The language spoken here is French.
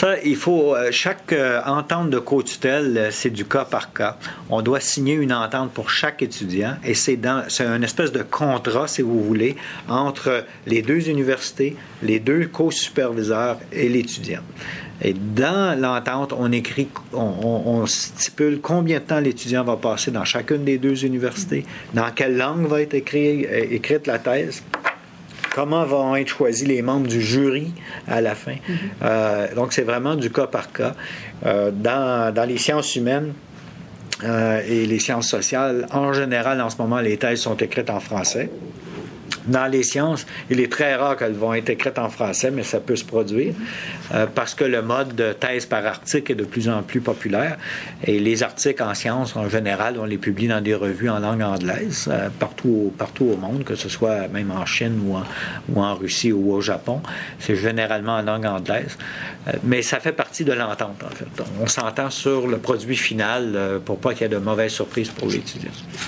Ça, il faut, chaque entente de co-tutelle, c'est du cas par cas. On doit signer une entente pour chaque étudiant et c'est une espèce de contrat, si vous voulez, entre les deux universités, les deux co-superviseurs et l'étudiant. Et dans l'entente, on stipule combien de temps l'étudiant va passer dans chacune des deux universités, dans quelle langue va être écrite la thèse, comment vont être choisis les membres du jury à la fin. Donc, c'est vraiment du cas par cas. Dans les sciences humaines et les sciences sociales, en général, en ce moment, les thèses sont écrites en français. Dans les sciences, il est très rare qu'elles vont être écrites en français, mais ça peut se produire parce que le mode de thèse par article est de plus en plus populaire et les articles en sciences, en général, on les publie dans des revues en langue anglaise partout au monde, que ce soit même en Chine ou en Russie ou au Japon. C'est généralement en langue anglaise, mais ça fait partie de l'entente, en fait. On s'entend sur le produit final pour pas qu'il y ait de mauvaises surprises pour l'étudiant.